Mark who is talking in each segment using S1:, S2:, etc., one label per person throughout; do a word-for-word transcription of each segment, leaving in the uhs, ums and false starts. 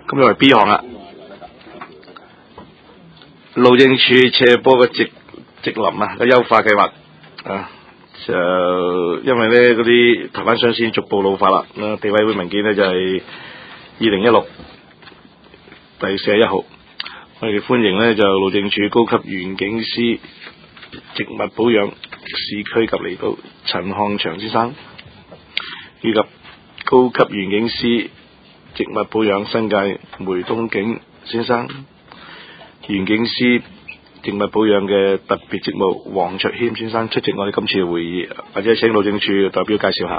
S1: 咁又係 B 項啦。路政署斜坡嘅植植林啊嘅優化計劃啊，就因為咧嗰啲台灣雙線逐步老化啦，咁地委會文件咧就係二零一六第四十一號，我哋歡迎咧就路政署高級園境師植物保養市區及離島陳漢祥先生，以及高級園境師植物保養新界梅東景先生，園境師植物保養嘅特別職務黃卓謙先生出席我哋今次嘅會議，或者請路政署代表介紹下。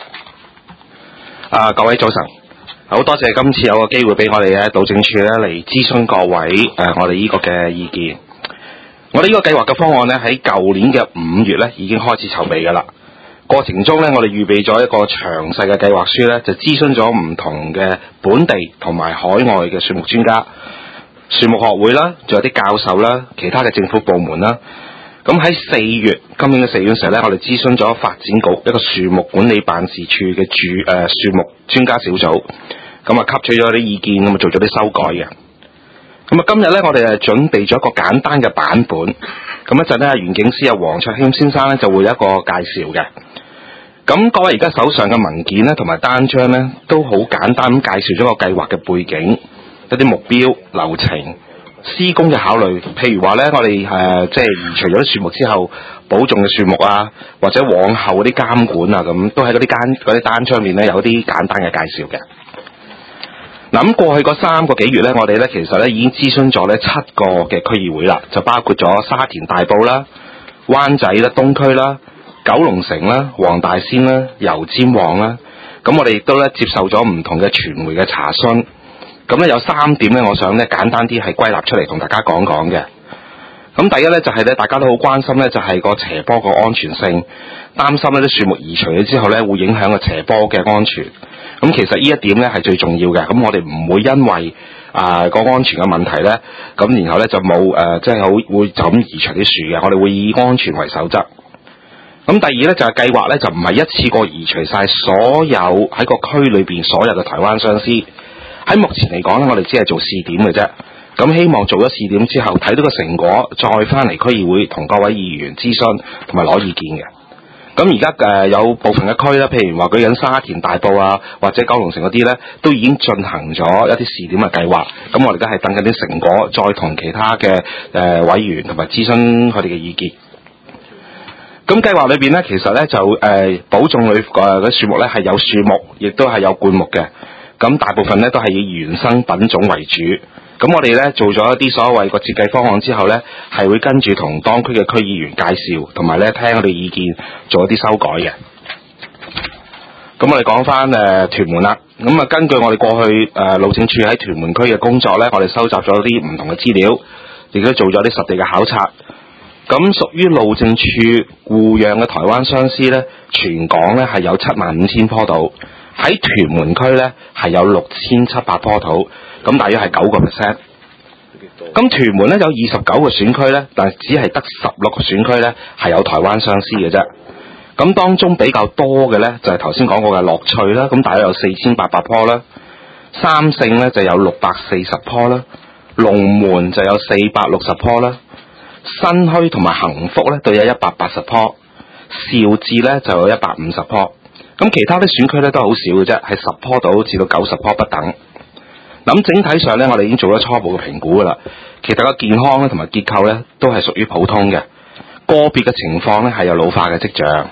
S2: 啊，各位早晨，好多謝今次有個機會俾我哋咧路政署咧嚟諮詢各位誒、呃，我哋呢個嘅意見。我哋呢個計劃嘅方案咧喺舊年嘅五月咧已經開始籌備噶啦。過程中咧，我哋預備咗一個詳細嘅計劃書咧，就諮詢咗唔同嘅本地同埋海外嘅樹木專家、樹木學會啦，仲有啲教授啦，其他嘅政府部門啦。咁喺四月，今年嘅四月嘅時候咧，我哋諮詢咗發展局一個樹木管理辦事處嘅主誒樹木專家小組，咁啊吸取咗啲意見，咁啊做咗啲修改嘅。咁啊今日咧，我哋誒準備咗一個簡單嘅版本，咁一陣咧，園境師啊黃卓謙先生咧就會有一個介紹嘅。咁各位而家手上嘅文件咧，同埋單張咧，都好簡單咁介紹咗個計劃嘅背景、一啲目標、流程、施工嘅考慮。譬如話咧，我哋誒、呃、即係移除咗啲樹木之後，保種嘅樹木啊，或者往後嗰啲監管啊，咁都喺嗰啲單嗰啲單張面咧有啲簡單嘅介紹嘅。嗱，咁過去嗰三個幾月咧，我哋咧其實咧已經諮詢咗咧七個嘅區議會啦，就包括咗沙田大埔啦、灣仔啦、東區啦、九龍城啦、黃大仙啦、油尖旺啦，咁我哋亦都咧接受咗唔同嘅傳媒嘅查詢，咁咧有三點咧，我想咧簡單啲係歸納出嚟同大家講講嘅。咁第一咧就係咧，大家都好關心咧，就係個斜坡個安全性，擔心呢啲樹木移除咗之後咧，會影響個斜坡嘅安全。咁其實呢一點咧係最重要嘅。咁我哋唔會因為啊、呃、個安全嘅問題咧，咁然後咧就冇誒即係好會就咁移除啲樹嘅。我哋會以安全為守則。咁第二咧就係計劃咧就唔係一次過移除晒所有喺個區裏邊所有嘅台灣相思。喺目前嚟講咧，我哋只係做試點嘅啫。咁希望做咗試點之後，睇到個成果，再翻嚟區議會同各位議員諮詢同埋攞意見嘅。咁而家誒有部分嘅區咧，譬如話舉緊沙田大埔啊，或者九龍城嗰啲咧，都已經進行咗一啲試點嘅計劃。咁我哋而家係等緊啲成果，再同其他嘅誒、呃、委員同埋諮詢佢哋嘅意見。咁計劃裏邊咧，其實咧就誒、呃、保種裏誒嗰啲樹木咧係有樹木，亦都係有灌木嘅。咁大部分咧都係以原生品種為主。咁我哋咧做咗一啲所謂個設計方案之後咧，係會跟住同當區嘅區議員介紹，同埋咧聽我哋意見，做一啲修改嘅。咁我哋講翻誒屯門啦。咁啊，根據我哋過去誒、呃、路政署喺屯門區嘅工作咧，我哋收集咗啲唔同嘅資料，亦都做咗啲實地嘅考察。咁屬於路政署護養嘅台灣相思咧，全港咧係有七萬五千棵度，喺屯門區咧係有六千七百棵土。咁大約係九個 percent。咁屯門咧有二十九個選區咧，但係只係得十六個選區咧係有台灣相思嘅啫。咁當中比較多嘅咧就係頭先講過嘅樂翠啦，咁大約有四千八百棵啦。三聖咧就有六百四十棵啦，龍門就有四百六十棵啦。新墟同埋幸福咧都有一百八十棵，兆智咧就有一百五十棵。咁其他啲選區咧都好少嘅啫，係十棵到至到九十棵不等。咁整體上咧，我哋已經做咗初步嘅評估噶啦。其實個健康咧同埋結構咧都係屬於普通嘅，個別嘅情況咧係有老化嘅跡象。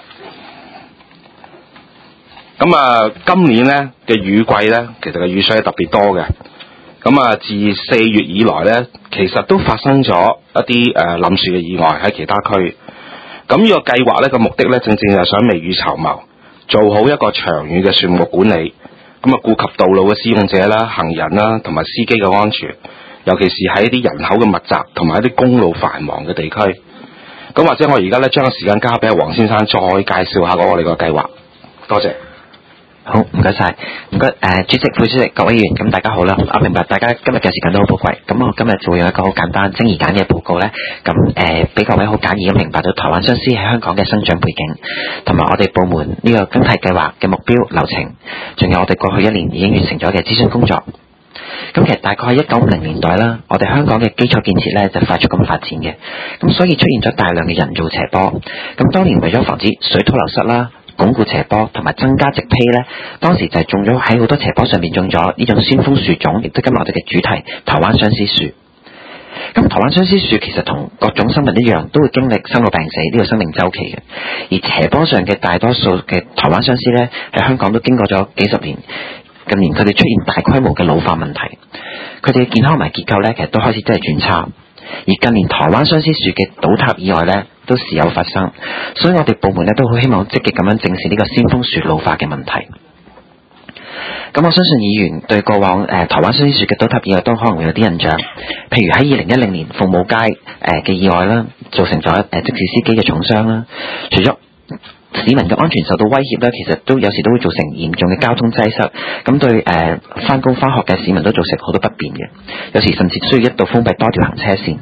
S2: 咁啊，今年咧嘅雨季咧，其實嘅雨水係特別多嘅。咁啊，自四月以來咧，其實都發生咗一啲誒冧樹嘅意外喺其他區。咁呢個計劃咧嘅目的咧，正正就係想未雨綢繆，做好一個長遠嘅樹木管理。咁啊，顧及道路嘅使用者啦、行人啦，同埋司機嘅安全，尤其是喺一啲人口嘅密集同埋一啲公路繁忙嘅地區。咁或者我而家咧將個時間交俾阿黃先生，再介紹下我哋個計劃。多謝。
S3: 好，唔該晒，唔該誒，主席、副主席、各位議員，咁大家好啦。我明白大家今日嘅時間都好寶貴，咁我今日就會有一個好簡單、精而簡嘅報告咧，咁誒俾各位好簡易咁明白到台灣相思喺香港嘅生長背景，同埋我哋部門呢個更替計劃嘅目標流程，仲有我哋過去一年已經完成咗嘅諮詢工作。 咁其實大概喺一九五零年代啦，我哋香港嘅基礎建設咧就快速咁發展嘅，咁所以出現咗大量嘅人造斜坡。咁當年為咗防止水土流失啦、鞏固斜坡同埋增加植被咧，當時就係種咗喺好多斜坡上面種咗呢種先鋒樹種，亦都今日我哋嘅主題台灣相思樹。咁台灣相思樹其實同各種生物一樣，都會經歷生老病死呢個生命週期嘅。而斜坡上嘅大多數嘅台灣相思咧，喺香港都經過咗幾十年，近年佢哋出現大規模嘅老化問題，佢哋嘅健康同埋結構咧，其實都開始真係轉差。而近年台灣相思樹嘅倒塌意外咧，都時有發生，所以我哋部門咧都好希望積極咁樣正視呢個先鋒樹老化嘅問題。咁我相信議員對過往誒、呃、台灣相思樹嘅倒塌意外都可能會有啲印象，譬如喺二零一零年鳳舞街誒嘅、呃、意外啦，造成咗誒、呃、的士司機嘅重傷啦。除咗市民嘅安全受到威脅咧，其實都有時都會造成嚴重嘅交通擠塞，咁對誒返工返學嘅市民都造成好多不便嘅，有時甚至需要一度封閉多條行車線。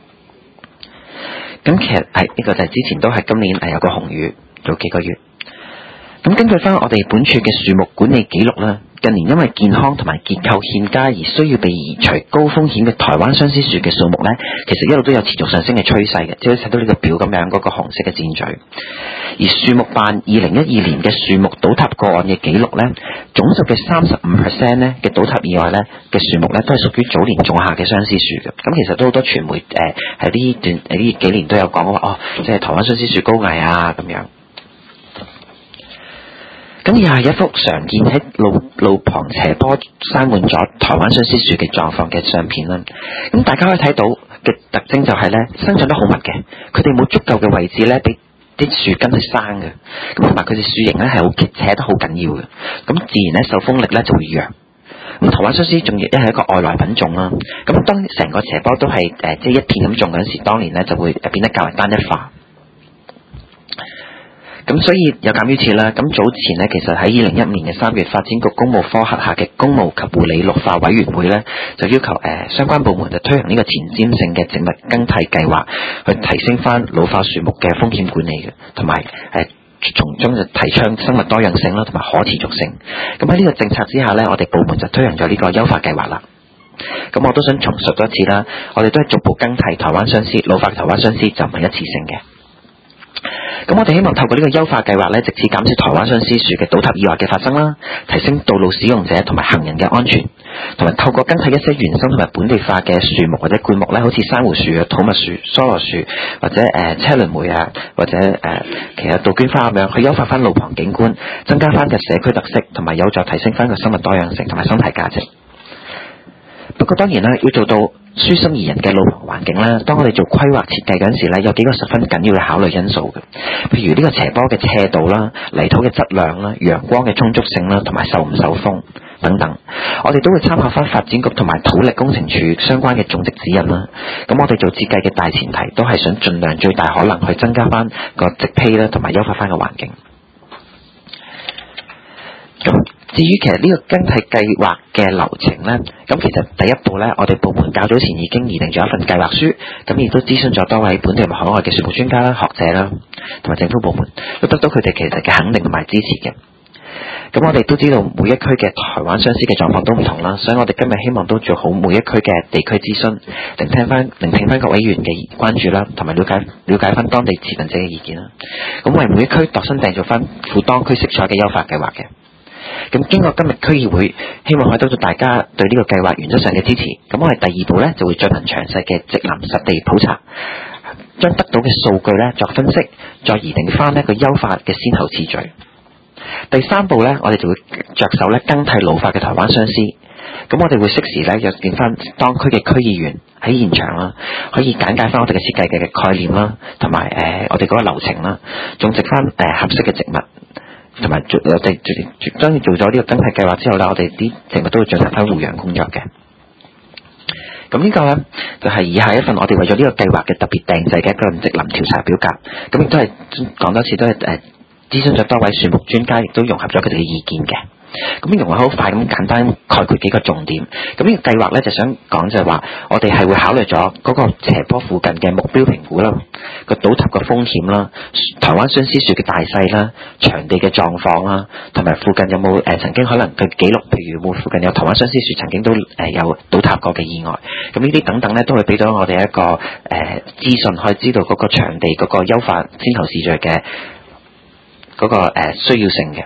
S3: 咁其實係呢個就係之前都係今年誒有個紅雨，早幾個月。咁根據翻我哋本處嘅樹木管理記錄啦，近年因為健康同埋結構欠佳而需要被移除高風險嘅台灣相思樹嘅數目呢，其實一路都有持續上升嘅趨勢嘅，即係睇到呢個表咁樣嗰個紅色嘅箭嘴。而樹木辦二零一二年嘅樹木倒塌個案嘅記錄呢，總數嘅三十五 percent 呢嘅倒塌意外呢嘅樹木呢，都係屬於早年種下嘅相思樹嘅。咁其實都好多傳媒誒喺呢段喺呢幾年都有講話哦，即係台灣相思樹高危啊咁樣。咁以下係一幅常見喺路路旁斜坡生滿咗台灣相思樹嘅狀況嘅相片啦。咁大家可以睇到嘅特徵就係咧，生長得好密嘅，佢哋冇足夠嘅位置咧，俾啲樹根去生嘅。咁同埋佢哋樹形咧係好斜得好緊要嘅。咁自然咧受風力咧就會弱。咁台灣相思仲亦都係一個外來品種啦。咁當成個斜坡都係誒即係一片咁種嗰陣時，當年咧就會變得較為單一化。咁所以有鑑於此啦，咁早前呢，其實喺二零一五年嘅三月，發展局公務科轄下嘅公務及護理綠化委員會呢，就要求誒、呃、相關部門就推行呢個前瞻性嘅植物更替計劃，去提升翻老化樹木嘅風險管理嘅，同埋誒從中就提倡生物多樣性啦，同埋可持續性。咁喺呢個政策之下呢，我哋部門就推行咗呢個優化計劃啦。咁我都想重述多一次啦，我哋都係逐步更替台灣相思，老化嘅台灣相思就唔係一次性嘅。咁我哋希望透過呢個優化計劃咧，直至減少台灣相思樹嘅倒塌意外嘅發生啦，提升道路使用者同埋行人嘅安全，同埋透過更替一些原生同埋本地化嘅樹木或者灌木咧，好似珊瑚樹啊、土蜜樹、梭羅樹或者誒、呃、車輪梅啊，或者誒、呃、其實杜鵑花咁樣，去優化翻路旁景觀，增加翻嘅社區特色，同埋有助提升翻個生物多樣性同埋生態價值。不過當然啦，要做到舒心宜人嘅路旁環境啦，當我哋做規劃設計嗰陣時咧，有幾個十分緊要嘅考慮因素嘅，譬如呢個斜坡嘅斜度啦、泥土嘅質量啦、陽光嘅充足性啦，同埋受唔受風等等，我哋都會參考翻發展局同埋土力工程處相關嘅種植指引啦。咁我哋做設計嘅大前提都係想盡量最大可能去增加翻個植被啦，同埋優化翻個環境。咁至於其實呢個更替計劃嘅流程呢，咁其實第一步呢，我哋部門較早前已經擬定咗一份計劃書，咁亦都諮詢咗多位本地同海外嘅樹木專家啦、學者啦，同埋政府部門，都得到佢哋其實嘅肯定同埋支持嘅。咁我哋都知道每一區嘅台灣相思嘅狀況都唔同啦，所以我哋今日希望都做好每一區嘅地區諮詢，聆聽翻聆聽翻各位議員嘅關注啦，同埋了解了解翻當地持份者嘅意見啦。咁為每一區度身訂做翻富當區色彩嘅優化計劃嘅。咁經過今日區議會，希望可以得到大家對呢個計劃原則上嘅支持。咁我哋第二步呢，就會進行詳細嘅植林實地普查，將得到嘅數據呢作分析，再擬定翻一個優化嘅先後次序。第三步呢，我哋就會着手咧更替老化嘅台灣相思。咁我哋會適時咧約見翻當區嘅區議員喺現場啦，可以簡介翻我哋嘅設計嘅概念啦，同埋誒我哋嗰個流程啦，種植翻誒、呃、合適嘅植物。同埋做我哋當然做咗呢個更替計劃之後咧，我哋啲植物都會進行翻護養工作嘅。咁呢個咧就係、是、以下一份我哋為咗呢個計劃嘅特別訂製嘅一個植林調查表格。咁亦都係講多次都係誒諮詢咗多位樹木專家，亦都融合咗佢哋嘅意見嘅。 咁容我好快咁簡單概括幾個重點。咁呢個計劃咧就想講就係話，我哋係會考慮咗嗰個斜坡附近嘅目標評估啦，個倒塌嘅風險啦，台灣相思樹嘅大細啦，場地嘅狀況啦，同埋附近有冇誒、呃、曾經可能嘅記錄，譬如冇附近有台灣相思樹曾經都誒、呃、有倒塌過嘅意外。咁呢啲等等咧都會俾到我哋一個誒、呃、資訊，可以知道嗰個場地嗰個優化先後次序嘅嗰個誒、呃、需要性嘅。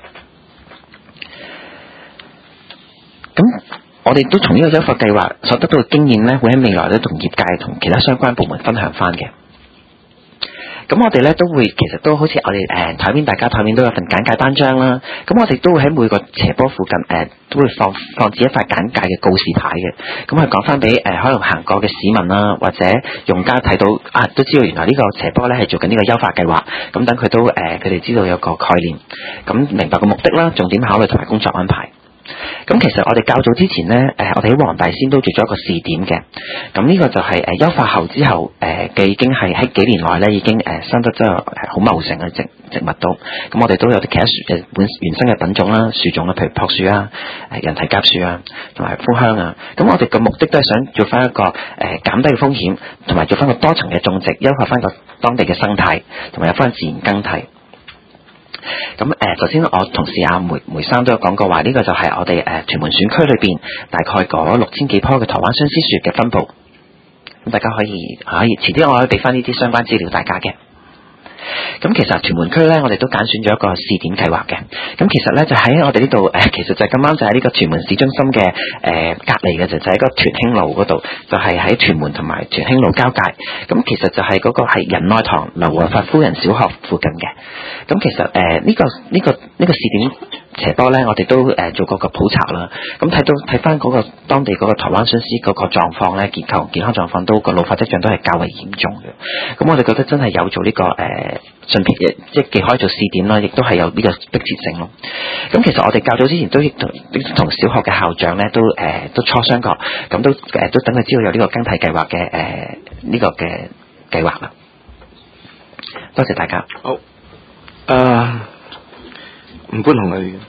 S3: 咁我哋都從呢個優化計劃所得到嘅經驗咧，會喺未來咧同業界同其他相關部門分享翻嘅。咁我哋咧都會，其實都好似我哋誒台面，大家台面都有份簡介單張啦。咁我哋都會喺每個斜坡附近誒、呃、都會放放置一塊簡介嘅告示牌嘅。咁係講翻俾誒可能行過嘅市民啦，或者用家睇到啊，都知道原來呢個斜坡咧係做緊呢個優化計劃。咁等佢都誒佢哋知道有個概念，咁明白個目的啦，重點考慮同埋工作安排。咁其實我哋較早之前呢，誒我哋喺黃大仙都做咗一個試點嘅。咁呢個就係誒優化後之後誒嘅已經係喺幾年內咧已經誒生得真係好茂盛嘅植植物都。咁我哋都有啲其他樹誒本原生嘅品種啦，樹種啦，譬如朴樹啊、誒人體甲樹啊，同埋楓香啊。咁我哋嘅目的都係想做翻一個誒減低嘅風險，同埋做翻個多層嘅種植，優化翻個當地嘅生態，同埋有翻自然更替。咁誒，頭先我同事阿梅梅生都有講過話，呢個就係我哋誒屯門選區裏邊大概嗰六千幾棵嘅台灣相思樹嘅分佈。咁大家可以可以遲啲我可以俾翻呢啲相關資料大家嘅。咁其實屯門區咧，我哋都揀選咗一個試點計劃嘅。咁其實咧就喺我哋呢度誒，其實就係咁啱就喺呢個屯門市中心嘅誒、呃、隔離嘅就就喺個屯興路嗰度，就係、是、喺屯門同埋屯興路交界。咁其實就係嗰個係仁愛堂劉和發夫人小學附近嘅。咁其實誒呢、呃這個呢、這個呢、這個試點斜坡咧，我哋都誒、呃、做過個普查啦。咁睇到睇翻嗰個當地嗰個台灣相思嗰個狀況咧，結構健康狀況都個老化跡象都係較為嚴重嘅。咁我哋覺得真係有做呢、這個誒。呃順便即係既可以做試點啦，亦都係有呢個迫切性咯。咁其實我哋較早之前都同同小學嘅校長咧都誒、呃、都磋商過，咁都誒、呃、都等佢知道有呢個更替計劃嘅誒呢個嘅計劃啦。多謝大家。
S1: 好，啊吳冠雄啊，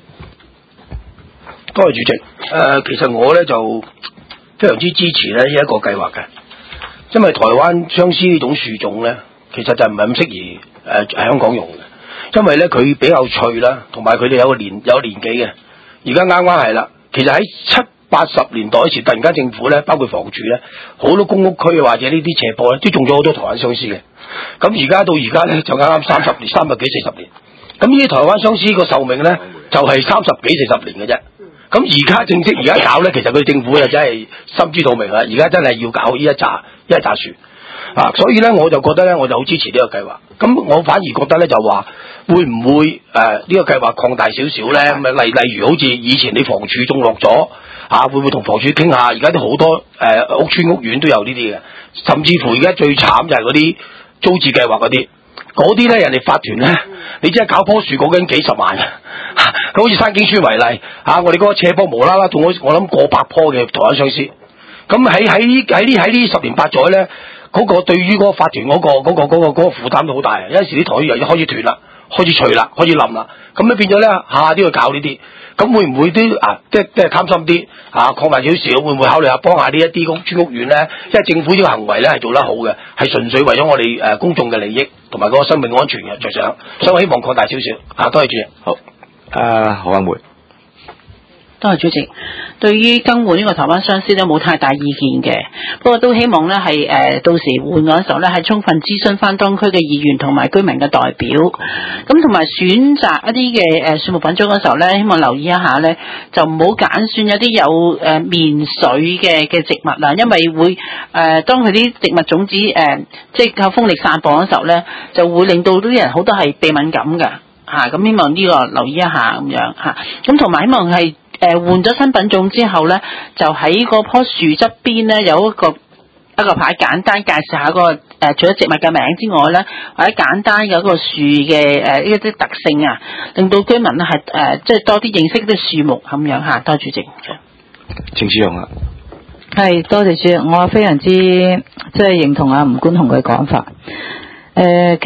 S4: 多謝主席。誒、呃，其實我咧就非常之支持咧呢一個計劃嘅，因為台灣相思呢種樹種咧，其實就唔係咁適宜。誒喺、呃、香港用嘅，因為咧佢比較脆啦，同埋佢哋有個年有年紀嘅。而家啱啱係啦，其實喺七八十年代時，突然間政府咧，包括房署咧，好多公屋區或者呢啲斜坡咧，都種咗好多台灣相思嘅。咁而家到而家咧，就啱啱三十年、三十幾、四十年。咁呢啲台灣相思個壽命咧，就係、是、三十幾、四十年嘅啫。咁而家正式而家搞咧，其實佢政府又真係心知肚明啦。而家真係要搞呢一紮一紮樹。啊，所以咧我就覺得咧，我就好支持呢個計劃。咁我反而覺得咧，就話會唔會誒呢、呃這個計劃擴大少少咧？咁啊，例例如好似以前你房署種落咗嚇，會唔會同房署傾下？而家啲好多誒、呃、屋邨屋苑都有呢啲嘅，甚至乎而家最慘就係嗰啲租置計劃嗰啲，嗰啲咧人哋法團咧，你只係搞棵樹講緊幾十萬，佢好似山景村為例嚇、啊，我哋嗰個斜坡無啦啦同我我諗過百棵嘅台灣相思，咁喺喺喺呢喺呢十年八載咧。嗰個對於嗰個法團嗰、嗰個嗰、嗰個嗰、嗰個嗰、嗰個負擔都好大，有陣時啲台又開始斷啦，開始脆啦，開始冧啦，咁咧變咗咧下下都要搞呢啲，咁會唔會啲啊即係即係貪心啲啊擴大少少，會唔會考慮下幫下呢一啲屋邨屋苑咧？因為政府呢個行為咧係做得好嘅，係純粹為咗我哋誒、呃、公眾嘅利益同埋嗰個生命安全嘅着想，所以我希望擴大少少啊，多謝主席。好，
S1: 啊何阿梅。
S5: 多謝主席。對於更換呢個台灣相思咧冇太大意見嘅，不過都希望咧係誒到時換嗰時候咧係充分諮詢翻當區嘅議員同埋居民嘅代表，咁同埋選擇一啲嘅誒樹木品種嗰時候咧，希望留意一下咧，就唔好揀選一啲有誒面水嘅嘅植物啦，因為會誒、呃、當佢啲植物種子誒、呃、即係靠風力散播嗰時候咧，就會令到啲人好多係鼻敏感㗎嚇，咁、啊、希望呢個留意一下咁樣嚇，咁同埋希望係。誒換咗新品種之後咧，就喺嗰棵樹側邊咧有一個一個牌，簡單介紹下、嗰個誒、呃，除咗植物嘅名之外咧，或者簡單嘅一個樹嘅誒一啲特性啊，令到居民咧係誒即係多啲認識啲樹木咁樣嚇。多謝主席。
S1: 程志勇啊，
S6: 係多謝主席，我非常之即係認同阿吳冠雄嘅講法。誒、呃，其實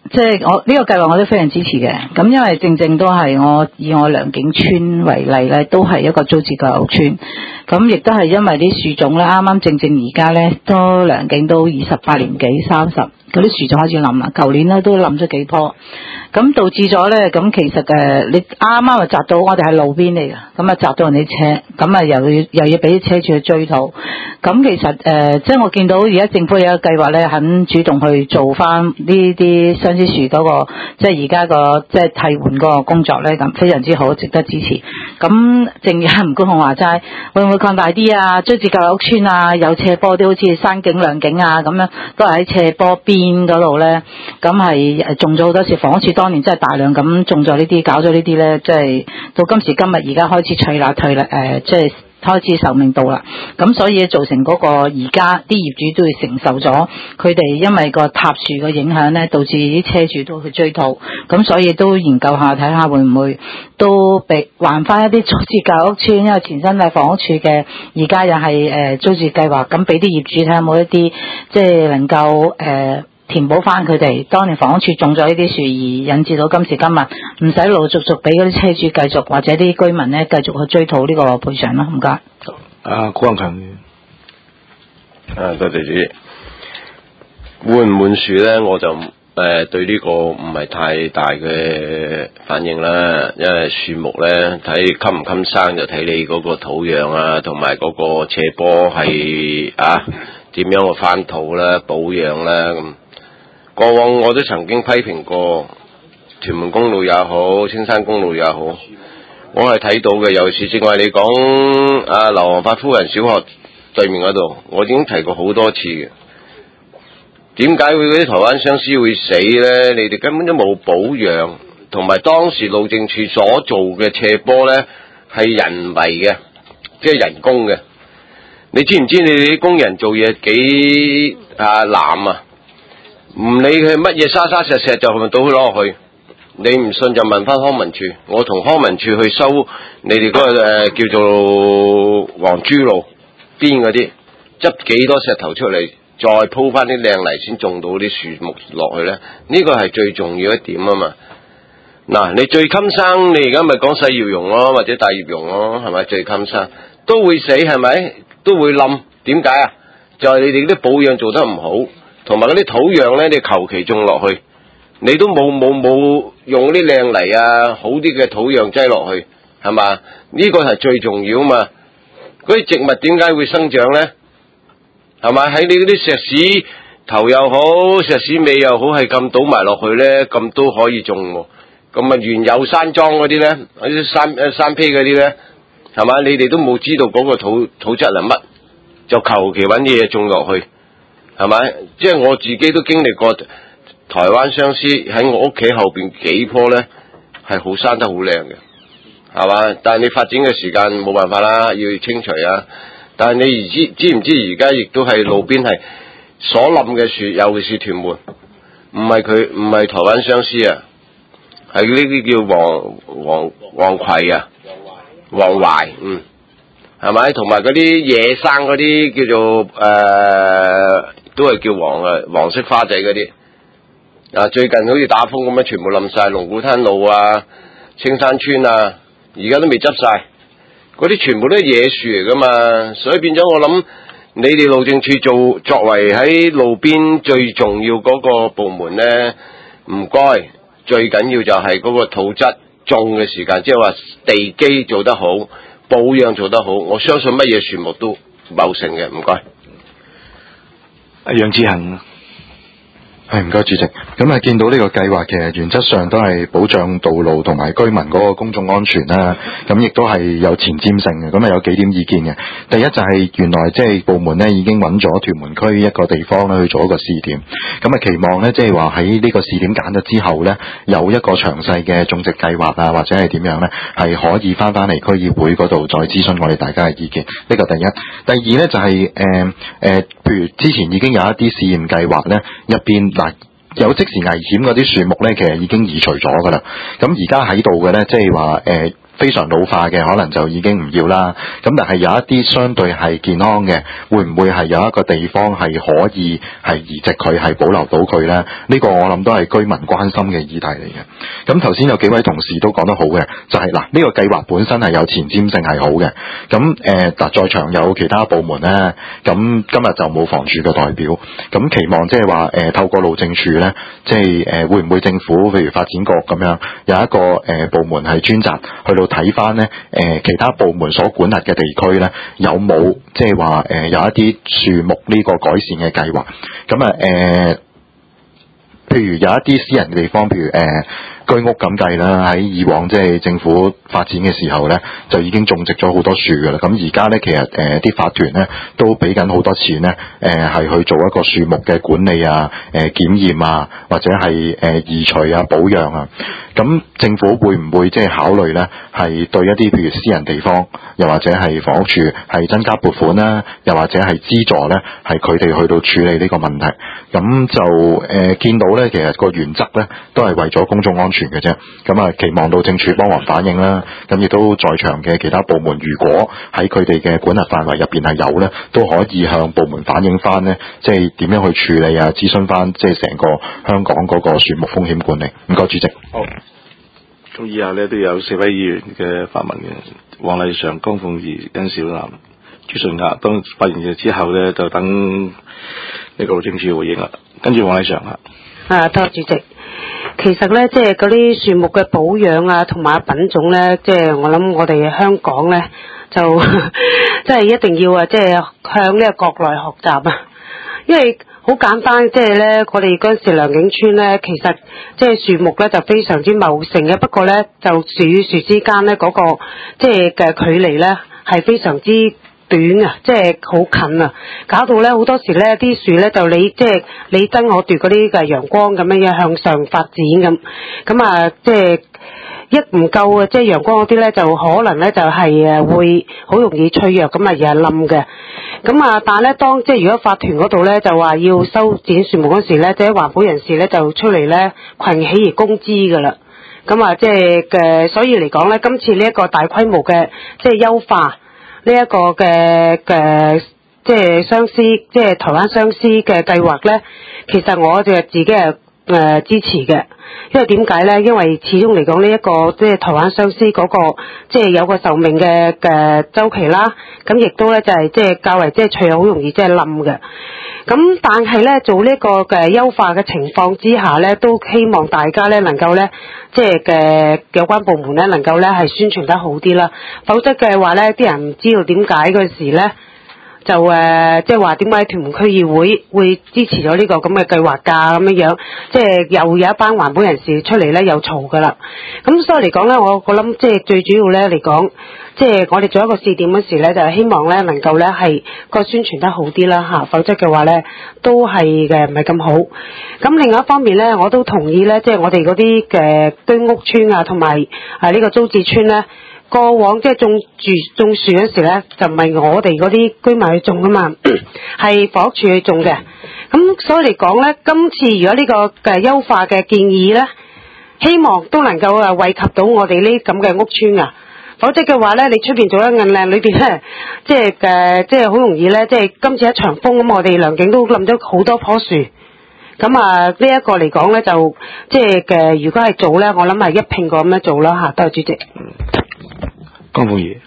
S6: 即係我呢、這個計劃我都非常支持嘅。咁因為正正都係我以我良景村為例咧，都係一個租置舊屋村。咁亦都係因為啲樹種咧，啱啱正正而家咧都良景都二十八年幾三十，嗰啲樹就開始冧啦。舊年咧都冧咗幾棵，咁導致咗咧，咁其實誒你啱啱就砸到我哋係路邊嚟㗎，咁啊砸到人哋車，咁啊又要又要俾啲車主去追討。咁其實誒、呃，即係我見到而家政府有一個計劃咧，肯主動去做翻呢啲相思樹嗰、那個，即係而家個即係替換嗰個工作咧，咁非常之好，值得支持。咁正如吳公雄話齋，會唔會擴大啲啊？租置舊屋村啊，有斜坡啲，好似山景、良景啊咁樣，都係喺斜坡邊嗰度咧。咁係種咗好多樹，房屋署當年真係大量咁種咗呢啲，搞咗呢啲咧，即係到今時今日而家開始退啦退啦，誒、呃，即係。開始壽命到啦，咁所以造成嗰個而家啲業主都要承受咗佢哋因為個塌樹嘅影響咧，導致啲車主都去追討，咁所以都研究下睇下會唔會都俾還翻一啲租置舊屋村，因為前身係房屋署嘅，而家又係誒租置計劃，咁俾啲業主睇下有冇一啲即係能夠誒。呃填補翻佢哋當年房屋署種咗呢啲樹，而引致到今時今日唔使陸陸續續俾嗰啲車主繼續或者啲居民咧繼續去追討呢個賠償咯。唔該。
S1: 啊，古漢強。
S7: 啊，多謝主席。換唔換樹咧，我就誒、呃、對呢個唔係太大嘅反應啦，因為樹木咧睇襟唔襟生就睇你嗰個土壤啊，同埋嗰個斜坡係啊點樣去翻土啦、保養啦咁。過往我都曾經批評過屯門公路也好，青山公路也好，我係睇到嘅。尤其是正話你講啊，劉皇發夫人小學對面嗰度，我已經提過好多次嘅。點解會嗰啲台灣相思會死呢？你哋根本都冇保養，同埋當時路政署所做嘅斜坡呢係人為嘅，即係人工嘅。你知唔知你哋啲工人做嘢幾啊濫啊？唔理佢乜嘢沙沙石石就咪倒佢攞落去，你唔信就問翻康文署，我同康文署去收你哋嗰、那個誒、呃、叫做黃珠路邊嗰啲，執幾多石頭出嚟，再鋪翻啲靚泥先種到啲樹木落去咧，呢個係最重要一點啊嘛。嗱，你最襟生，你而家咪講細葉榕咯，或者大葉榕咯，係咪最襟生都會死，係咪都會冧？點解啊？就係、是、你哋啲保養做得唔好。同埋嗰啲土壤咧，你求其種落去，你都冇冇冇用啲靚泥啊，好啲嘅土壤擠落去，係嘛？呢個係最重要啊嘛！嗰啲植物點解會生長咧？係咪喺你嗰啲石屎頭又好，石屎尾又好，係咁倒埋落去咧，咁都可以種喎。咁啊，原有山莊嗰啲咧，嗰啲山誒山坯嗰啲咧，係嘛？你哋都冇知道嗰個土土質係乜，就求其揾啲嘢種落去。係咪？即係我自己都經歷過台灣相思，喺我屋企後邊幾棵咧係好生得好靚嘅，係嘛？但係你發展嘅時間冇辦法啦，要清除啊。但係你而知知唔知而家亦都係路邊係所冧嘅樹，尤其是屯門，唔係佢唔係台灣相思啊，係呢啲叫黃黃黃葵啊，黃槐，嗯，係咪？同埋嗰啲野生嗰啲叫做誒。呃都係叫黃啊，黃色花仔嗰啲啊，最近好似打風咁樣，全部冧晒，龍鼓灘路啊、青山村啊，而家都未執晒，嗰啲全部都係野樹嚟噶嘛，所以變咗我諗，你哋路政署做作為喺路邊最重要嗰個部門咧，唔該，最緊要就係嗰個土質種嘅時間，即係話地基做得好，保養做得好，我相信乜嘢樹木都茂盛嘅，唔該。
S1: 楊志恒，
S8: 係唔該主席。咁啊，見到呢個計劃其實原則上都係保障道路同埋居民嗰個公眾安全啦。咁亦都係有前瞻性嘅。咁啊有幾點意見嘅。第一就係原來即係部門咧已經揾咗屯門區一個地方咧去做一個試點。咁啊期望咧即係話喺呢個試點揀咗之後咧，有一個詳細嘅種植計劃啊，或者係點樣咧，係可以翻翻嚟區議會嗰度再諮詢我哋大家嘅意見。呢個第一。第二咧就係誒誒，譬如之前已經有一啲試驗計劃咧，入邊嗱。有即時危險嗰啲樹木咧，其實已經移除咗噶啦。咁而家喺度嘅咧，即係話誒非常老化嘅，可能就已經唔要啦。咁但係有一啲相對係健康嘅，會唔會係有一個地方係可以係移植佢，係保留到佢呢？呢、呢個我諗都係居民關心嘅議題嚟嘅。咁頭先有幾位同事都講得好嘅，就係嗱呢個計劃本身係有前瞻性係好嘅。咁誒嗱，在場有其他部門呢，咁今日就冇房署嘅代表，咁期望即係話誒透過路政署呢，即係誒會唔會政府譬如發展局咁樣有一個誒、呃、部門係專責去到睇翻呢誒其他部門所管轄嘅地區呢，有冇即係話誒有一啲樹木呢個改善嘅計劃？咁啊誒，譬如有一啲私人嘅地方，譬如誒、呃、居屋咁計啦，喺以往即係政府發展嘅時候呢，就已經種植咗好多樹噶啦。咁而家呢，其實誒啲、呃、法團呢都俾緊好多錢呢，誒、呃、係去做一個樹木嘅管理啊、誒、呃、檢驗啊，或者係誒、呃、移除啊、保養啊。咁政府會唔會即係考慮呢？係對一啲譬如私人地方，又或者係房屋署係增加撥款啦，又或者係資助呢？係佢哋去到處理呢個問題。咁就誒、呃、見到呢，其實個原則呢都係為咗公眾安全嘅啫。咁啊，期望到政署幫忙反映啦。咁亦都在場嘅其他部門，如果喺佢哋嘅管轄範圍入邊係有呢，都可以向部門反映翻呢，即係點樣去處理啊？諮詢翻即係成個香港嗰個樹木風險管理。唔該，主席。好。
S1: 咁以下呢都有四位議員嘅發問嘅，黃麗嫦、江鳳儀、殷小南、朱順亞。當發言嘅之後呢，就等呢個路政署回應啦。跟住黃麗嫦啊。
S9: 啊，多謝主席。其實咧，即係嗰啲樹木嘅保養啊，同埋品種咧，即係我諗我哋香港咧，就即係一定要啊，即係向呢個國內學習啊，因為好簡單，即係咧，我哋嗰陣時良景村咧，其實即係樹木咧就非常之茂盛嘅，不過咧就樹與樹之間咧嗰個即係嘅距離咧係非常之短啊，即係好近啊，搞到咧好多時咧啲樹咧就你即係你爭我奪嗰啲嘅陽光咁樣樣向上發展咁，咁啊即係一唔夠啊，即係陽光嗰啲咧就可能咧就係誒會好容易脆弱咁啊，而係冧嘅。咁啊，但係咧當即係如果法團嗰度咧就話要修剪樹木嗰時咧，即係環保人士咧就出嚟咧群起而攻之㗎啦。咁啊，即係嘅，所以嚟講咧，今次呢一個大規模嘅即係優化。呢一個嘅嘅即係相思，即係台灣相思嘅計劃咧，其實我就自己係誒、呃、支持嘅，因為點解咧？因為始終嚟講呢一個即係台灣相思嗰、那個即係有個壽命嘅嘅週期啦，咁亦都咧就係、是、即係較為即係脆弱，好容易即係冧嘅。咁但係咧做呢個嘅優化嘅情況之下咧，都希望大家咧能夠咧即係嘅有關部門咧能夠咧係宣傳得好啲啦，否則嘅話咧啲人唔知道點解嗰時咧就誒即係話點解屯門區議會會支持咗呢個咁嘅計劃㗎咁樣樣，即係又有一班環保人士出嚟咧又嘈㗎啦。咁所以嚟講咧，我我諗即係最主要咧嚟講。即係我哋做一個試點嗰時咧，就係希望咧能夠咧係個宣傳得好啲啦嚇，否則嘅話咧都係嘅唔係咁好。咁另外一方面咧，我都同意咧，即係我哋嗰啲嘅居屋村啊，同埋啊呢個租置村咧，過往即係種樹種樹嗰時咧，就唔係我哋嗰啲居民去種噶嘛，係房屋署去種嘅。咁所以嚟講咧，今次如果呢個嘅優化嘅建議咧，希望都能夠啊惠及到我哋呢咁嘅屋村啊。否則嘅話咧，你出邊做得咁靚，裏邊咧，即係誒，即係好容易咧，即係今次一場風咁，我哋良景都冧咗好多棵樹。咁啊，呢一個嚟講咧，就即係嘅，如果係做咧，我諗係一拼過咁樣做啦嚇。多謝主席。
S1: 江鳳儀。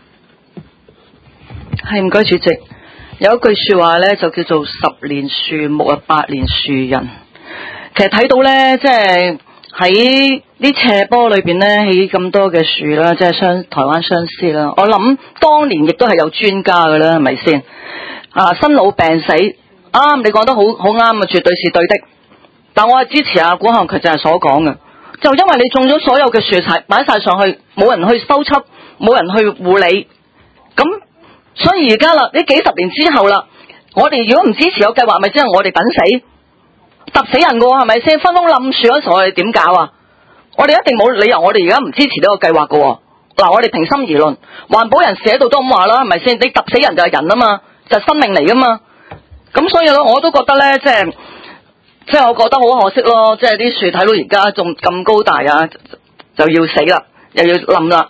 S10: 係唔該主席。有一句説話咧，就叫做十年樹木啊，百年樹人。其實睇到咧，即係。喺啲斜坡裏邊咧起咁多嘅樹啦，即係相台灣相思啦。我諗當年亦都係有專家㗎啦，係咪先？啊，生老病死，啱、啊、你講得好好啱啊，絕對是對的。但我係支持阿古漢佢就係所講嘅，就因為你種咗所有嘅樹齊擺晒上去，冇人去修葺，冇人去護理，咁所以而家啦，呢幾十年之後啦，我哋如果唔支持個計劃，咪即係我哋等死。揼死人㗎喎，係咪先？分封冧樹嗰時，我哋點搞啊？我哋一定冇理由，我哋而家唔支持呢個計劃㗎喎。嗱，我哋平心而論，環保人士喺度都咁話啦，係咪先？你揼死人就係人啊嘛，就係、是、生命嚟㗎嘛。咁所以咧，我都覺得咧，即係即係我覺得好可惜咯。即係啲樹睇到而家仲咁高大啊，就要死啦，又要冧啦。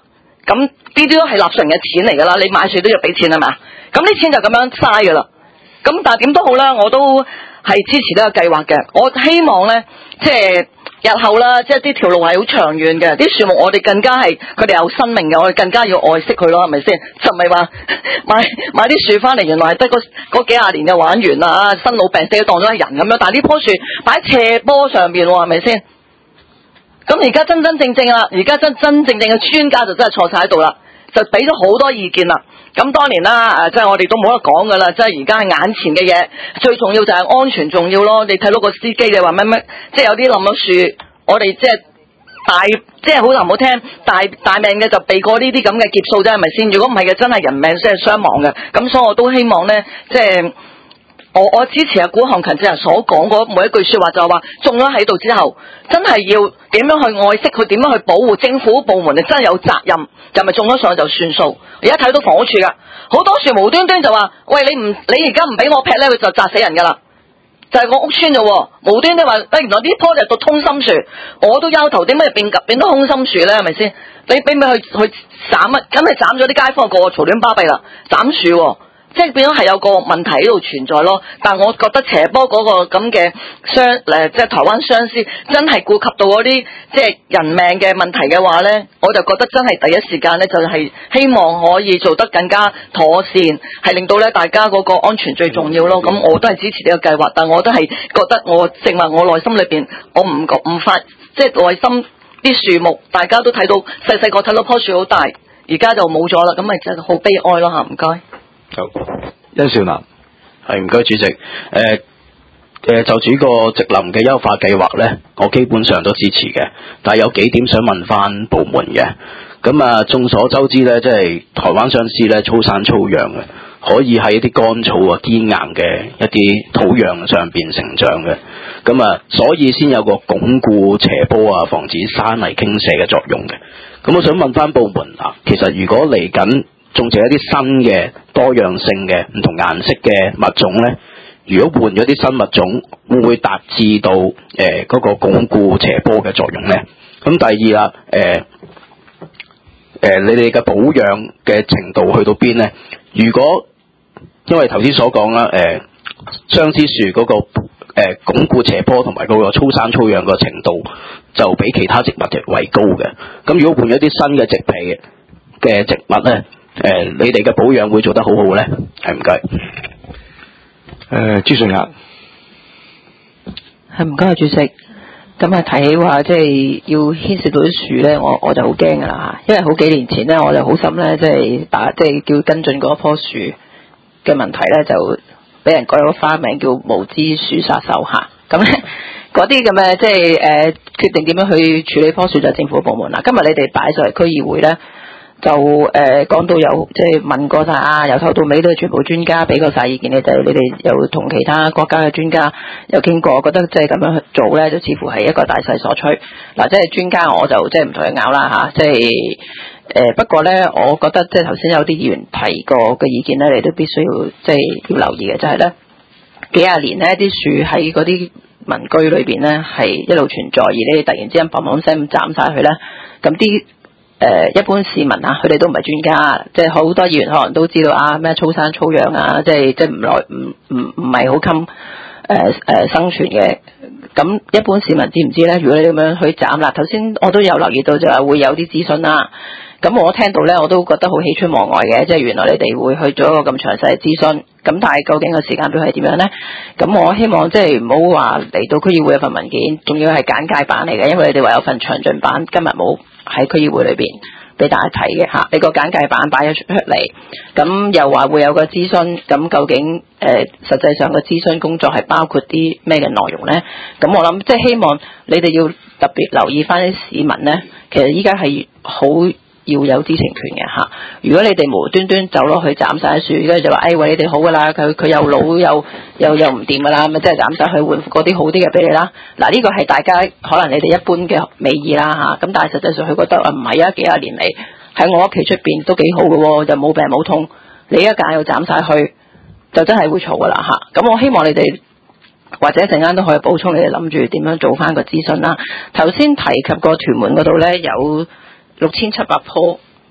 S10: 咁呢啲都係納稅人嘅錢嚟㗎啦，你買樹都要俾錢係嘛？咁啲錢就咁樣嘥㗎啦。咁但係點都好啦，我都係支持呢個計劃嘅。我希望咧，即係日後啦，即係呢條路係好長遠嘅，啲樹木我哋更加係佢哋有生命嘅，我哋更加要愛惜佢咯，係咪先？就唔係話買買啲樹翻嚟，原來係得嗰嗰幾廿年就玩完啦，生老病死都當咗係人咁樣。但係呢棵樹擺喺斜坡上邊喎，係咪先？咁而家真真正正啦，而家真真正正嘅專家就真係坐晒喺度啦，就俾咗好多意見啦。咁當年啦，誒，即係我哋都冇得講噶啦，即係而家眼前嘅嘢，最重要就係安全重要咯。你睇到個司機你話乜乜，即係有啲冧咗樹，我哋即係大，即係好難唔好聽，大大命嘅就避過呢啲咁嘅劫數啫，係咪先？如果唔係嘅，真係人命即係傷亡嘅。咁所以我都希望咧，即係。我我支持阿古漢勤正人所講嗰每一句說話，就係話種咗喺度之後，真係要點樣去愛惜佢，點樣去保護，政府部門你真係有責任，就咪種咗上去就算數。而家睇到房屋處噶，好多樹無端端就話，喂，你唔你而家唔俾我劈咧，佢就砸死人噶啦。就係、是、個屋村啫，無端端話，誒，原來呢棵就係個通心樹，我都憂頭，點解變變到空心樹咧？係咪先？你俾咪去去斬啊？咁咪斬咗啲街坊個個嘈亂巴閉啦，斬樹、哦。即係變咗係有個問題喺度存在咯，但係我覺得斜坡嗰個咁嘅相誒，即係台灣相思真係顧及到嗰啲即係人命嘅問題嘅話咧，我就覺得真係第一時間咧就係希望可以做得更加妥善，係令到咧大家嗰個安全最重要咯。咁我都係支持呢個計劃，但我都係覺得我正話我內心裏邊我唔覺唔發，即係內心啲樹木大家都睇到細細個睇到棵樹好大，而家就冇咗啦，咁咪真係好悲哀咯吓，唔該。
S11: 好，殷少南，
S4: 係唔該主席。誒、呃、誒、呃，就住呢個植林嘅優化計劃咧，我基本上都支持嘅。但係有幾點想問翻部門嘅。咁啊，眾所周知咧，即係台灣相思咧，粗生粗養嘅，可以喺一啲乾燥啊、堅硬嘅一啲土壤上邊成長嘅。咁啊，所以先有個鞏固斜坡啊、防止山泥傾瀉嘅作用嘅。咁我想問翻部門啊，其實如果嚟緊種植一啲新嘅多樣性嘅唔同顏色嘅物種咧，如果換咗啲新物種，會唔會達至到誒嗰、呃那個鞏固斜坡嘅作用咧？咁第二啦，誒、呃、誒、呃，你哋嘅保養嘅程度去到邊咧？如果因為頭先所講啦，誒、呃，相思樹嗰個誒鞏固斜坡同埋嗰個粗生粗養個程度，就比其他植物嘅為高嘅。咁如果換咗啲新嘅植皮嘅植物咧？誒、呃，你哋嘅保養會做得好好咧，係唔該。
S11: 誒，朱順亞，
S12: 係唔該，主席。咁啊，提起話即係要牽涉到啲樹咧，我我就好驚噶啦吓，因為好幾年前咧，我就好心咧，即係打即係叫跟進嗰棵樹嘅問題咧，就俾人改咗個花名叫無知樹殺手吓。咁咧嗰啲咁嘅即係誒、呃、決定點樣去處理棵樹就係政府部門啦。今日你哋擺上嚟區議會咧。就誒講、呃、到有即係問過晒啊，由頭到尾都係全部專家俾過晒意見嘅，就係、你哋又同其他國家嘅專家又傾過，覺得即係咁樣去做咧，就似乎係一個大勢所趨。嗱、啊，即係專家我就即係唔同佢拗啦嚇，即係誒、呃、不過咧，我覺得即係頭先有啲議員提過嘅意見咧，你都必須要即係要留意嘅，就係、是、咧幾廿年咧啲樹喺嗰啲民居裏邊咧係一路存在，而你哋突然之間砰砰聲咁斬晒佢咧，咁啲誒、呃、一般市民啊，佢哋都唔係專家，即係好多議員可能都知道啊咩粗生粗養啊，即係即係唔來唔唔唔係好襟誒誒生存嘅。咁一般市民知唔知咧？如果你咁樣去斬啦，頭先我都有留意到就係會有啲諮詢啦。咁我聽到咧，我都覺得好喜出望外嘅，即係原來你哋會去做一個咁詳細嘅諮詢。咁但係究竟個時間表係點樣咧？咁我希望即係唔好話嚟到區議會有份文件，仲要係簡介版嚟嘅，因為你哋話有份詳盡版，今日冇喺區議會裏邊俾大家睇嘅嚇。你個簡介版擺咗出嚟，咁又話會有個諮詢，咁究竟誒、呃、實際上個諮詢工作係包括啲咩嘅內容咧？咁我諗即係希望你哋要特別留意翻啲市民咧，其實依家係好要有知情權嘅嚇。如果你哋無端端走落去斬晒樹，跟住就話誒喂，你哋好噶啦，佢佢又老又又又唔掂噶啦，咪即係斬晒去換嗰啲好啲嘅俾你啦。嗱，呢個係大家可能你哋一般嘅美意啦嚇，咁但係實際上佢覺得啊唔係啊，幾廿年嚟喺我屋企出邊都幾好嘅喎，又冇病冇痛，你一間又斬晒去，就真係會嘈噶啦嚇。咁我希望你哋或者一陣間都可以補充，你哋諗住點樣做翻個諮詢啦。頭先提及過屯門嗰度咧有六千七百棵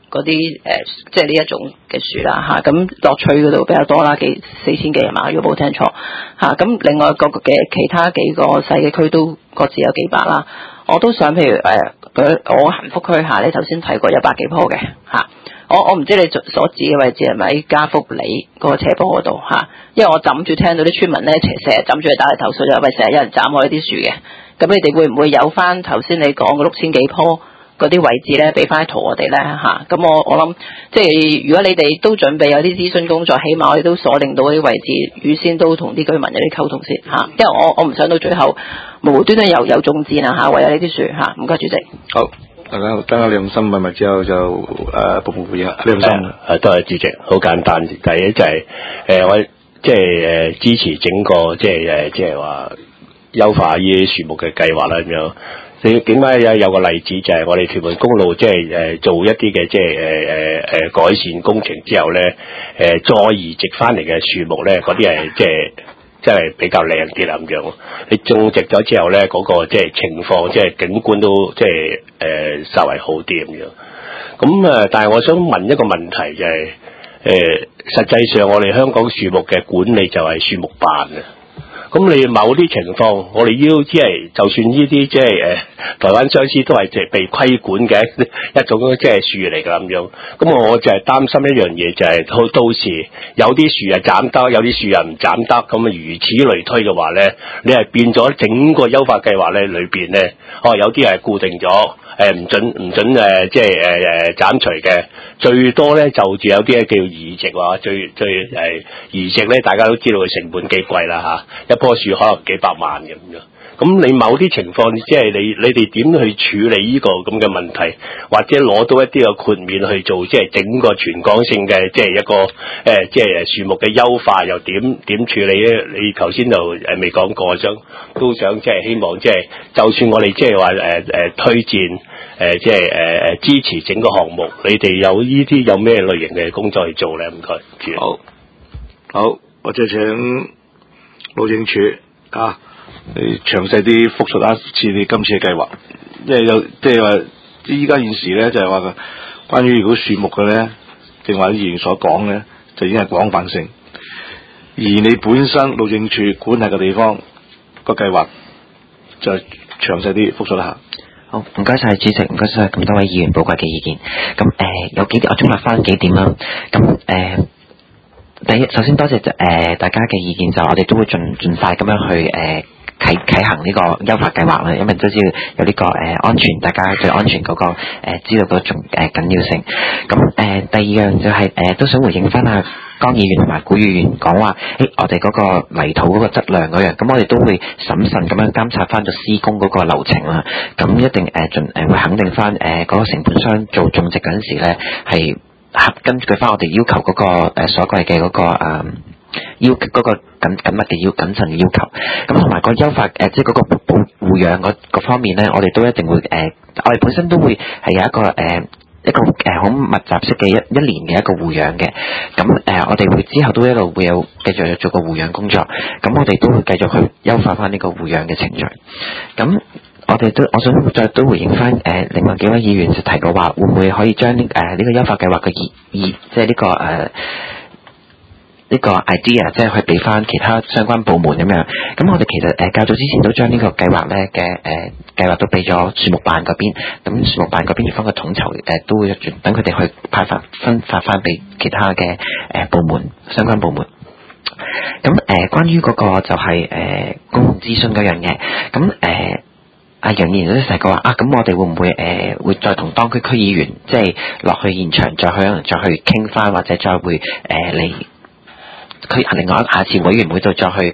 S12: 嗰啲誒，即係呢一種嘅樹啦嚇，咁樂趣嗰度比較多啦，幾四千幾係嘛？如果冇聽錯嚇，咁、啊、另外各個嘅其他幾個細嘅區都各自有幾百啦。我都想譬如誒，佢、呃、我幸福區下，你頭先睇過有百幾棵嘅嚇，我我唔知你所指嘅位置係咪喺嘉福里嗰個斜坡嗰度嚇，因為我枕住聽到啲村民咧成日枕住嚟打嚟投訴，就係喂成日有人斬我呢啲樹嘅，咁你哋會唔會有翻頭先你講嘅六千幾棵？嗰啲位置咧，俾翻圖我哋咧嚇，咁我我諗，即係如果你哋都準備有啲諮詢工作，起碼我哋都鎖定到啲位置，預先都同啲居民有啲溝通先嚇，因為我我唔想到最後無無端端又有中箭啊嚇，為咗呢啲樹嚇，唔該主席。
S11: 好，大家等下梁生問埋之後就誒部部回應。梁生，
S13: 誒多謝主席，好簡單，第一就係、是、誒、呃、我即係誒支持整個即係誒即係話優化呢啲樹木嘅計劃啦咁樣。你點解有有個例子就係我哋屯門公路即係誒做一啲嘅即係誒誒誒改善工程之後咧，誒、呃、再移植翻嚟嘅樹木咧，嗰啲係即係即係比較靚啲啦咁樣。你種植咗之後咧，嗰、那個即係情況即係景觀都即係誒稍為好啲咁樣。咁啊，但係我想問一個問題就係、是、誒、呃，實際上我哋香港樹木嘅管理就係樹木辦啊。咁你某啲情況，我哋要即係就算呢啲即係誒台灣相思都係即係被規管嘅一種即係樹嚟㗎咁樣。咁我就係擔心一樣嘢，就係到到時有啲樹啊斬得，有啲樹啊唔斬得，咁啊如此類推嘅話咧，你係變咗整個優化計劃咧裏邊咧，哦有啲係固定咗。誒唔準唔準誒，即係誒誒斬除嘅，最多咧就住有啲咧叫移植話，最最誒移植咧，大家都知道佢成本幾貴啦嚇，一棵樹可能幾百萬嘅咁樣。咁你某啲情況，即係你你哋點去處理呢個咁嘅問題，或者攞到一啲嘅豁免去做，即係整個全港性嘅，即係一個誒，即係樹木嘅優化，又點點處理咧？你頭先就誒未講過，想都想即係希望，即係就算我哋即係話誒誒推薦誒，即係誒誒支持整個項目，你哋有呢啲有咩類型嘅工作去做咧？唔該，
S1: 好，好，我就請路政署啊。你詳細啲複述一次你今次嘅計劃，因為有即係話依家現時咧就係話關於如果樹木嘅咧，正話啲議員所講咧，就已經係廣泛性。而你本身路政署管轄嘅地方個計劃，就詳細啲複述一下。
S3: 好，唔該晒主席，唔該晒咁多位議員寶貴嘅意見。咁誒、呃、有幾點我綜合翻幾點啦。咁誒。呃第一，首先多謝誒、呃、大家嘅意見，就我哋都會盡盡快咁樣去誒、呃、啟啟行呢個優化計劃啦，因為都知道有呢、這個誒、呃、安全，大家對安全嗰、那個誒、呃、知道嗰種誒緊要性。咁誒、呃、第二樣就係、是、誒、呃、都想回應翻阿江議員同埋古議員講話，誒我哋嗰個泥土嗰個質量嗰樣，咁我哋都會審慎咁樣監察翻個施工嗰個流程啦。咁一定誒盡誒會肯定翻誒嗰個承判商做種植嗰陣時咧係。合根據翻我哋要求嗰、那個誒、呃、所謂嘅嗰個誒、呃、要嗰、那個緊緊密嘅要謹慎嘅要求，咁同埋個優化誒、呃、即係嗰個保護養嗰個方面咧，我哋都一定會誒、呃，我哋本身都會係有一個誒、呃、一個誒好、呃、密集式嘅一一年嘅一個護養嘅，咁誒、呃、我哋會之後都一路會有繼續做個護養工作，咁我哋都會繼續去優化翻呢個護養嘅程序，咁。我哋都，我想再都回應翻誒、呃，另外幾位議員就提過話，會唔會可以將呢誒呢個優化計劃嘅意意，即係呢、這個誒呢、呃這個 idea，即係去俾翻其他相關部門咁樣。咁我哋其實誒、呃、較早之前都將呢個計劃咧嘅誒計劃都俾咗樹木辦嗰邊，咁樹木辦嗰邊方嘅統籌誒、呃、都會等佢哋去派發分發翻俾其他嘅誒、呃、部門相關部門。咁誒、呃、關於嗰個就係、是、誒、呃、公共諮詢嗰樣嘢，咁誒。呃阿楊議員都成日講話啊，咁我哋會唔會誒、呃、會再同當區區議員即係落去現場再去可能再去傾翻，或者再會誒嚟佢另外下次委員會度再去誒誒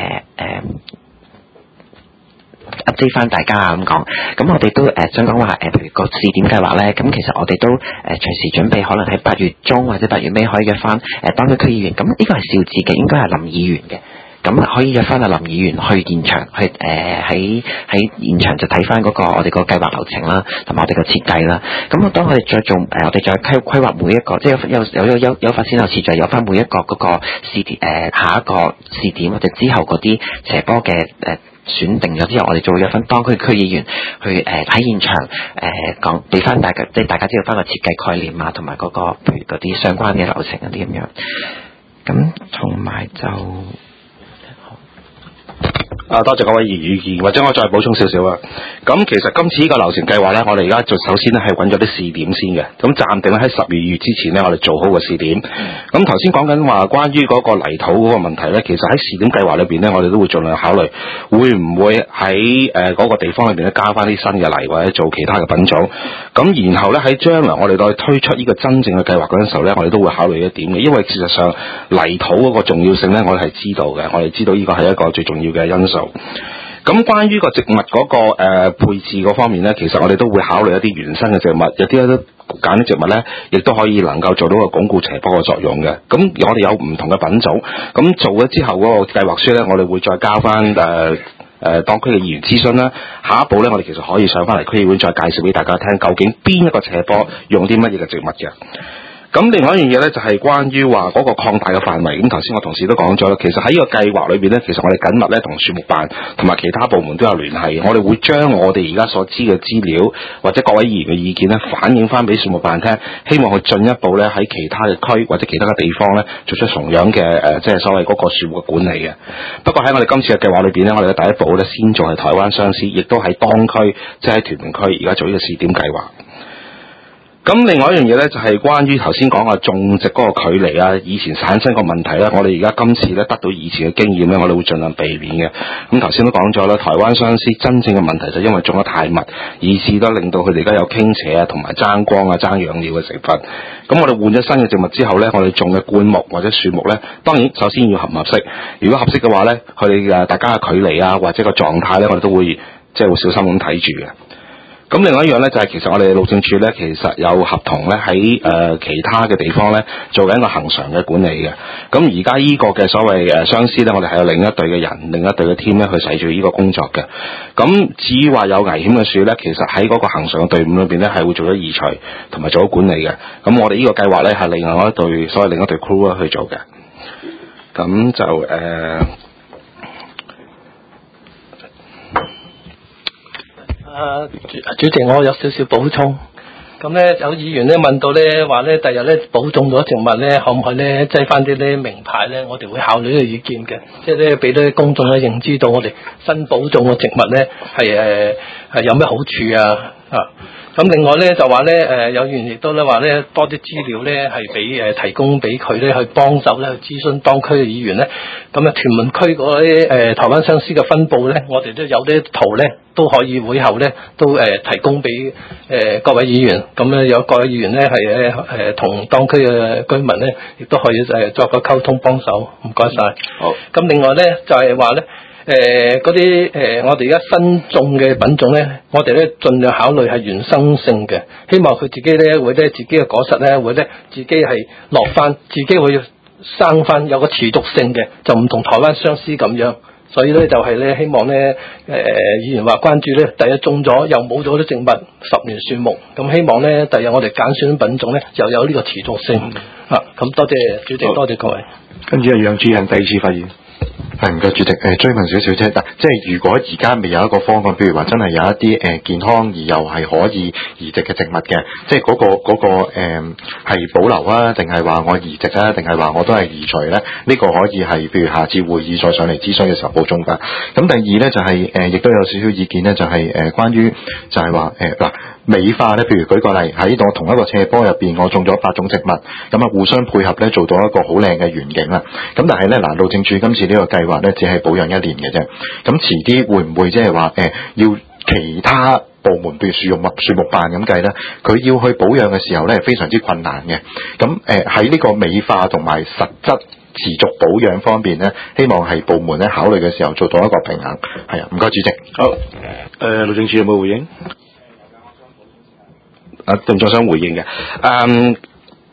S3: update 翻大家啊咁講。咁我哋都誒想講話誒，譬如個試點計劃咧，咁其實我哋都誒、呃、隨時準備，可能喺八月中或者八月尾可以約翻誒、呃、當區區議員。咁呢個係邵志嘅，應該係林議員嘅。咁可以約翻阿林議員去現場，去誒喺喺現場就睇翻嗰個我哋個計劃流程啦，同埋我哋個設計啦。咁我當我哋再做誒、呃，我哋再規規劃每一個，即係有有有有優化先後次序，有翻每一個嗰個試點誒下一個試點，或者之後嗰啲斜坡嘅誒選定咗之後，我哋就會約翻當區區議員去誒喺、呃、現場誒講，俾、呃、翻大家即係大家知道翻個設計概念啊，同埋嗰個譬如嗰啲相關嘅流程嗰啲咁樣。咁同埋就。
S2: 啊，多謝各位議員意見，或者我再補充少少啊。咁其實今次呢個流程計劃呢，我哋而家就首先咧係揾咗啲試點先嘅。咁暫定咧喺十二月之前呢，我哋做好個試點。咁頭先講緊話關於嗰個泥土嗰個問題呢，其實喺試點計劃裏邊呢，我哋都會盡量考慮，會唔會喺誒嗰個地方裏邊咧加翻啲新嘅泥，或者做其他嘅品種。咁然後呢，喺將來我哋再推出呢個真正嘅計劃嗰陣時候呢，我哋都會考慮一點嘅，因為事實上泥土嗰個重要性呢，我哋係知道嘅，我哋知道呢個係一個最重要嘅因素。咁關於個植物嗰個誒配置嗰方面呢，其實我哋都會考慮一啲原生嘅植物，有啲一啲揀啲植物呢，亦都可以能夠做到個鞏固斜坡嘅作用嘅。咁我哋有唔同嘅品種，咁做咗之後嗰個計劃書呢，我哋會再交翻誒誒當區嘅議員諮詢啦。下一步呢，我哋其實可以上翻嚟區議會再介紹俾大家聽，究竟邊一個斜坡用啲乜嘢嘅植物嘅。咁另外一樣嘢咧，就係關於話嗰個擴大嘅範圍。咁頭先我同事都講咗啦，其實喺呢個計劃裏邊咧，其實我哋緊密咧同樹木辦同埋其他部門都有聯繫。我哋會將我哋而家所知嘅資料或者各位議員嘅意見咧，反映翻俾樹木辦聽，希望佢進一步咧喺其他嘅區或者其他嘅地方咧，做出同樣嘅誒，即係所謂嗰個樹木嘅管理嘅。不過喺我哋今次嘅計劃裏邊咧，我哋嘅第一步咧，先做係台灣相思，亦都喺當區，即係喺屯門區而家做呢個試點計劃。咁另外一樣嘢咧，就係關於頭先講嘅種植嗰個距離啊，以前產生個問題咧，我哋而家今次咧得到以前嘅經驗咧，我哋會盡量避免嘅。咁頭先都講咗啦，台灣相思真正嘅問題就因為種得太密，以致都令到佢哋而家有傾斜啊，同埋爭光啊、爭養料嘅成分。咁我哋換咗新嘅植物之後咧，我哋種嘅灌木或者樹木咧，當然首先要合唔合適。如果合適嘅話咧，佢哋誒大家嘅距離啊，或者個狀態咧，我哋都會即係會小心咁睇住嘅。咁另外一樣咧，就係、是、其實我哋路政署咧，其實有合同咧喺誒其他嘅地方咧做緊一個恆常嘅管理嘅。咁而家呢個嘅所謂誒相思咧，我哋係有另一隊嘅人、另一隊嘅 team 咧去細住呢個工作嘅。咁至於話有危險嘅樹咧，其實喺嗰個恆常嘅隊伍裏邊咧係會做咗移除同埋做咗管理嘅。咁我哋呢個計劃咧係另外一隊，所謂另一隊 crew 去做嘅。咁就誒。呃
S14: 啊，主席，我有少少補充。咁咧，有議員咧問到咧，話咧，第日咧保種咗植物咧，可唔可以咧擠翻啲咧名牌咧？我哋會考慮呢個意見嘅，即係咧俾啲公眾咧認知到我哋新保種嘅植物咧係誒係有咩好處啊啊！咁另外咧就話咧誒有議員亦都咧話咧多啲資料咧係俾誒提供俾佢咧去幫手咧去諮詢當區嘅議員咧。咁啊屯門區嗰啲誒台灣相思嘅分佈咧，我哋都有啲圖咧都可以會後咧都誒、呃、提供俾誒、呃、各位議員。咁咧有各位議員咧係誒誒同當區嘅居民咧亦都可以誒作個溝通幫手。唔該晒。好。咁另外咧就係話咧。誒嗰啲誒，我哋而家新種嘅品種咧，我哋咧盡量考慮係原生性嘅，希望佢自己咧會咧自己嘅果實咧會咧自己係落翻，自己會生翻，有個持續性嘅，就唔同台灣相思咁樣。所以咧就係咧希望咧誒、呃、議員話關注咧，第一種咗又冇咗啲植物十年樹木，咁希望咧第日我哋揀選品種咧又有呢個持續性。嗯、啊，咁多謝主席，多謝各位。
S8: 跟住係楊主任第二次發言。係唔該，主席。誒、呃、追問少少啫，但即係如果而家未有一個方案，譬如話真係有一啲誒、呃、健康而又係可以移植嘅植物嘅，即係嗰、那個嗰、那個誒係、呃、保留啊，定係話我移植啊，定係話我都係移除咧？呢、這個可以係譬如下次會議再上嚟諮詢嘅時候補充㗎。咁第二咧就係、是、誒，亦、呃、都有少少意見咧，就係、是、誒、呃、關於就係話誒嗱。美化咧，譬如舉個例喺度同一個斜坡入邊，我種咗八種植物，咁啊互相配合咧，做到一個好靚嘅園景啦。咁但係咧，嗱路政署今次呢個計劃咧，只係保養一年嘅啫。咁遲啲會唔會即係話誒要其他部門譬如樹木樹木辦咁計咧，佢要去保養嘅時候咧，係非常之困難嘅。咁誒喺呢個美化同埋實質持續保養方面咧，希望係部門咧考慮嘅時候做到一個平衡。係啊，唔該主席。
S1: 好，誒、呃、路政署有冇回應？
S2: 啊，仲再想回應嘅，嗯，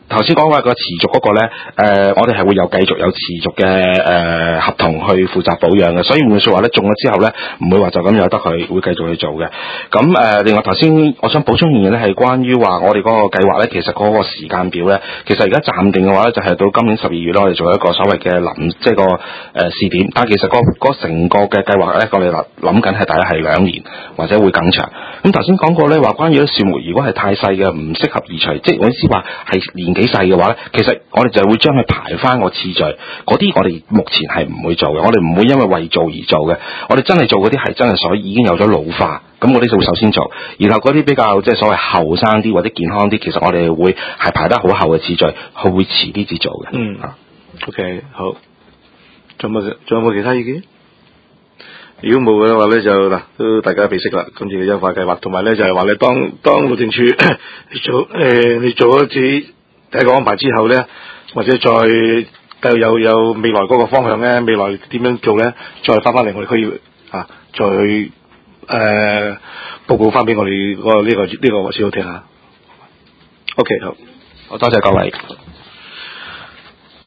S2: 頭先講話個持續嗰個咧，誒、呃，我哋係會有繼續有持續嘅誒、呃、合同去負責保養嘅，所以換句説話咧，中咗之後咧，唔會話就咁由得佢，會繼續去做嘅。咁誒、呃，另外頭先我想補充一樣嘢咧，係關於話我哋嗰個計劃咧，其實嗰個時間表咧，其實而家暫定嘅話咧，就係、是、到今年十二月咧，我哋做一個所謂嘅臨，即係個誒、呃、試點。但係其實、那個嗰成個嘅計劃咧，我哋諗諗緊係大概係兩年或者會更長。咁頭先講過咧，話關於啲樹木如果係太細嘅，唔適合移除，即係我意思話係年紀細嘅話咧，其實我哋就會將佢排翻個次序。嗰啲我哋目前係唔會做嘅，我哋唔會因為為做而做嘅。我哋真係做嗰啲係真係所已經有咗老化，咁我哋就會首先做。然後嗰啲比較即係所謂後生啲或者健康啲，其實我哋會係排得好後嘅次序，佢會遲啲至做嘅。
S1: 嗯啊 ，OK 好，仲有冇仲有冇其他意見？如果冇嘅話咧，就嗱都大家備識啦。今次嘅優化計劃，同埋咧就係話咧，當當路政處你做誒、呃、你做咗次第一個安排之後咧，或者再繼續有有未來嗰個方向咧，未來點樣做咧，再翻翻嚟我哋區議啊，再誒、呃、報告翻俾我哋嗰個呢個呢個小組聽下。OK 好，
S2: 好多謝各位。